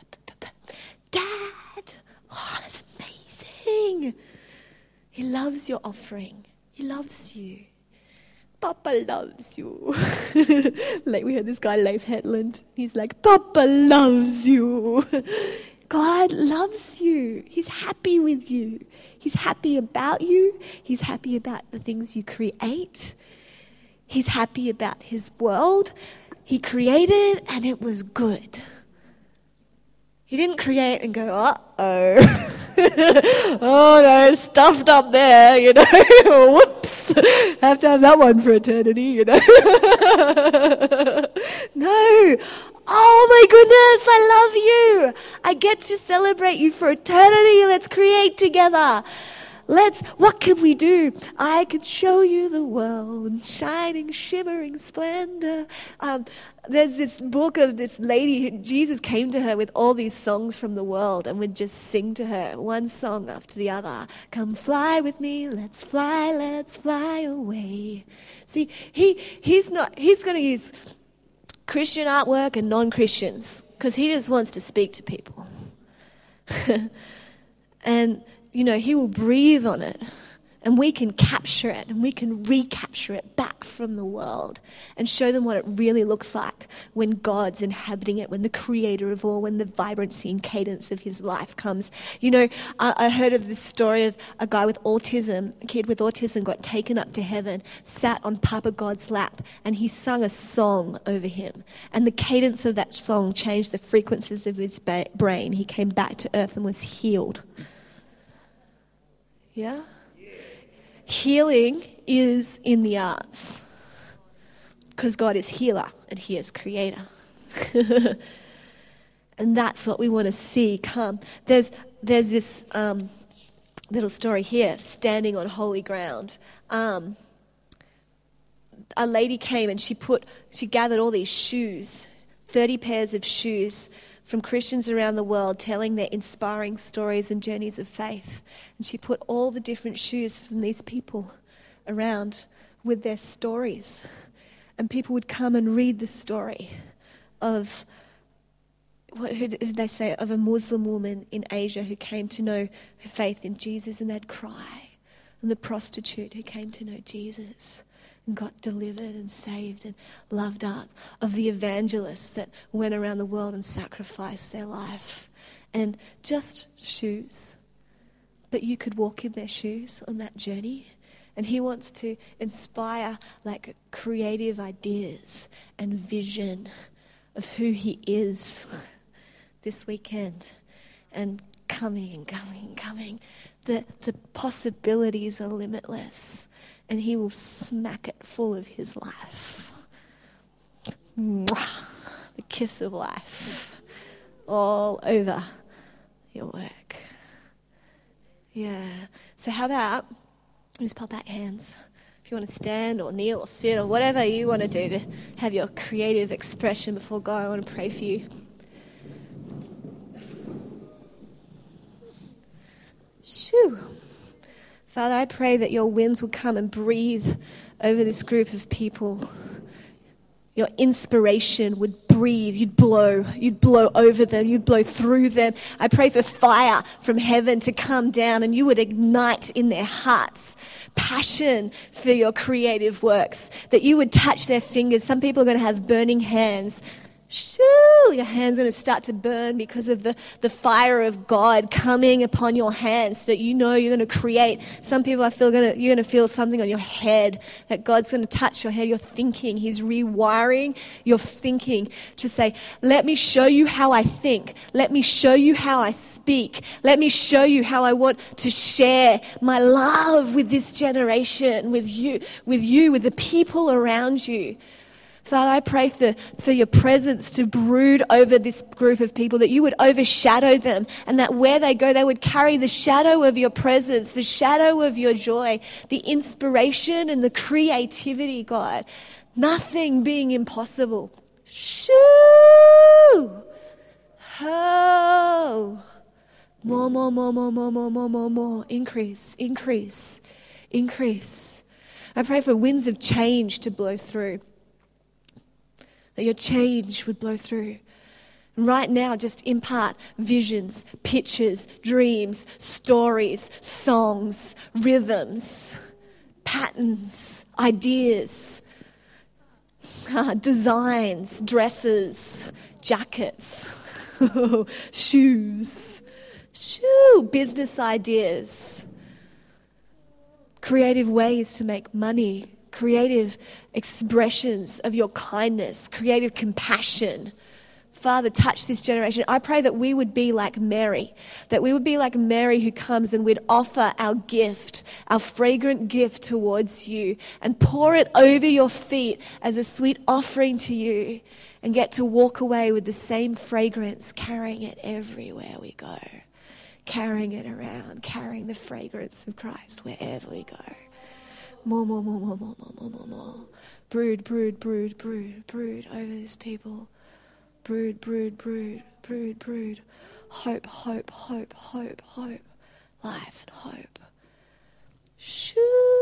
Dad, oh, that's amazing. He loves your offering. He loves you. Papa loves you. Like we had this guy, Leif Hetland. He's like, Papa loves you. God loves you. He's happy with you. He's happy about you. He's happy about the things you create. He's happy about his world. He created and it was good. He didn't create and go, uh-oh. Oh no, stuffed up there, you know. Whoops. Have to have that one for eternity, you know. No. Oh my goodness, I love you. I get to celebrate you for eternity. Let's create together. Let's, what can we do? I can show you the world, shining, shimmering splendor. Um, there's this book of this lady, who, Jesus came to her with all these songs from the world and would just sing to her, one song after the other. Come fly with me, let's fly, let's fly away. See, he he's not, he's going to use Christian artwork and non-Christians because he just wants to speak to people. And you know, he will breathe on it and we can capture it and we can recapture it back from the world and show them what it really looks like when God's inhabiting it, when the creator of all, when the vibrancy and cadence of his life comes. You know, I, I heard of this story of a guy with autism, a kid with autism got taken up to heaven, sat on Papa God's lap, and he sung a song over him. And the cadence of that song changed the frequencies of his ba- brain. He came back to earth and was healed. Yeah? Healing is in the arts because God is healer and he is creator. And that's what we want to see come. There's there's this um, little story here, standing on holy ground. Um, a lady came and she put she gathered all these shoes, thirty pairs of shoes from Christians around the world telling their inspiring stories and journeys of faith. And she put all the different shoes from these people around with their stories. And people would come and read the story of, what who did they say, of a Muslim woman in Asia who came to know her faith in Jesus, and they'd cry. And the prostitute who came to know Jesus and got delivered and saved and loved up. Of the evangelists that went around the world and sacrificed their life. And just shoes. But you could walk in their shoes on that journey. And he wants to inspire like creative ideas and vision of who he is this weekend. And coming and coming and coming. The, the possibilities are limitless. And he will smack it full of his life. Mwah, the kiss of life. All over your work. Yeah. So how about, just pop out your hands. If you want to stand or kneel or sit or whatever you want to do to have your creative expression before God, I want to pray for you. Shoo. Father, I pray that your winds will come and breathe over this group of people. Your inspiration would breathe, you'd blow, you'd blow over them, you'd blow through them. I pray for fire from heaven to come down and you would ignite in their hearts passion for your creative works, that you would touch their fingers. Some people are going to have burning hands. Shoo, your hand's going to start to burn because of the, the fire of God coming upon your hands, so that you know you're going to create. Some people I feel going to, you're going to feel something on your head, that God's going to touch your head, your thinking. He's rewiring your thinking to say, let me show you how I think. Let me show you how I speak. Let me show you how I want to share my love with this generation, with you, with you, with the people around you. Father, I pray for, for your presence to brood over this group of people, that you would overshadow them, and that where they go, they would carry the shadow of your presence, the shadow of your joy, the inspiration and the creativity, God. Nothing being impossible. Shoo! Oh! More, more, more, more, more, more, more, more, more. Increase, increase, increase. I pray for winds of change to blow through. That your change would blow through. And right now, just impart visions, pictures, dreams, stories, songs, rhythms, patterns, ideas, uh, designs, dresses, jackets, shoes, shoe, business ideas, creative ways to make money, creative expressions of your kindness, creative compassion. Father, touch this generation. I pray that we would be like Mary, that we would be like Mary who comes and we'd offer our gift, our fragrant gift towards you, and pour it over your feet as a sweet offering to you, and get to walk away with the same fragrance, carrying it everywhere we go, carrying it around, carrying the fragrance of Christ wherever we go. More, more, more, more, more, more, more, more, more. Brood, brood, brood, brood, brood over this people. Brood, brood, brood, brood, brood. Hope, hope, hope, hope, hope. Life and hope. Shoo!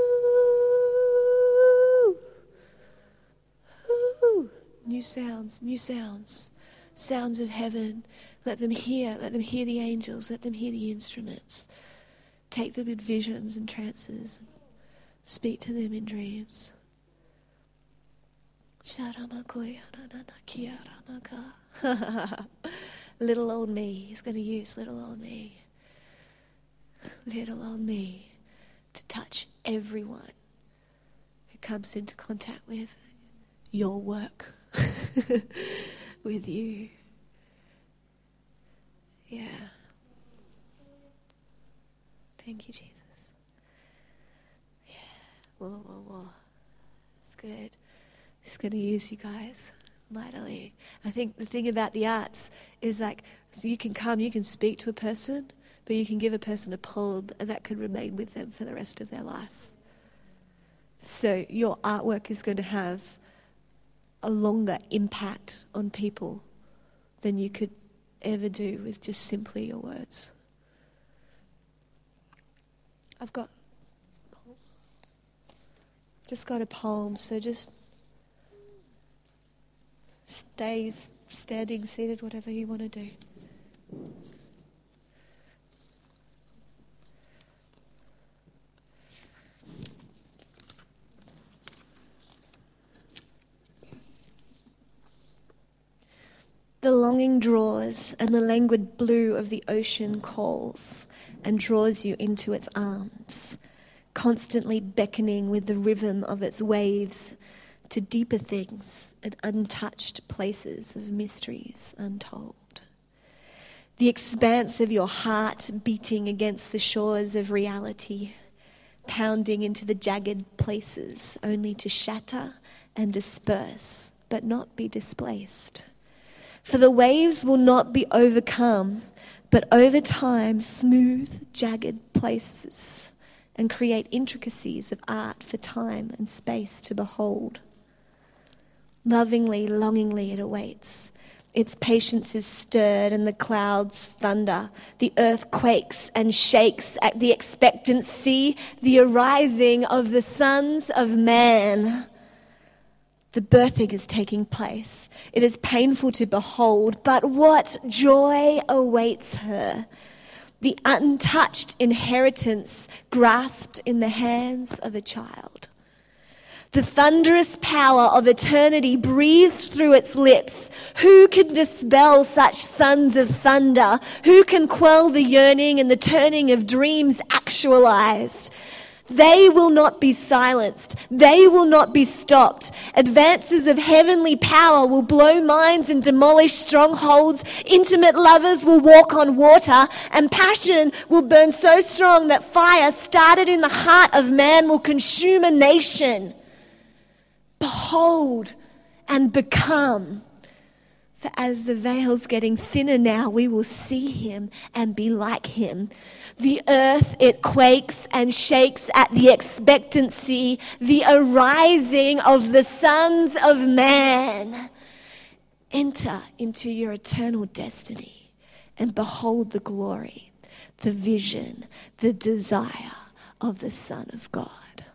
Ooh. New sounds, new sounds. Sounds of heaven. Let them hear, let them hear the angels, let them hear the instruments. Take them in visions and trances. Speak to them in dreams. Little old me. He's going to use little old me. Little old me to touch everyone who comes into contact with your work. With you. Yeah. Thank you, Jesus. Whoa, whoa, whoa. It's good. It's going to use you guys mightily. I think the thing about the arts is like, so you can come, you can speak to a person, but you can give a person a poem and that can remain with them for the rest of their life. So your artwork is going to have a longer impact on people than you could ever do with just simply your words. I've got just got a poem, so just stay standing, seated, whatever you want to do. The longing draws, and the languid blue of the ocean calls and draws you into its arms, constantly beckoning with the rhythm of its waves to deeper things and untouched places of mysteries untold. The expanse of your heart beating against the shores of reality, pounding into the jagged places only to shatter and disperse, but not be displaced. For the waves will not be overcome, but over time smooth, jagged places and create intricacies of art for time and space to behold. Lovingly, longingly it awaits. Its patience is stirred and the clouds thunder. The earth quakes and shakes at the expectancy, the arising of the sons of man. The birthing is taking place. It is painful to behold, but what joy awaits her. The untouched inheritance grasped in the hands of a child. The thunderous power of eternity breathed through its lips. Who can dispel such sons of thunder? Who can quell the yearning and the turning of dreams actualized? They will not be silenced. They will not be stopped. Advances of heavenly power will blow minds and demolish strongholds. Intimate lovers will walk on water, and passion will burn so strong that fire started in the heart of man will consume a nation. Behold and become. For as the veil's getting thinner now, we will see him and be like him. The earth, it quakes and shakes at the expectancy, the arising of the sons of man. Enter into your eternal destiny and behold the glory, the vision, the desire of the Son of God.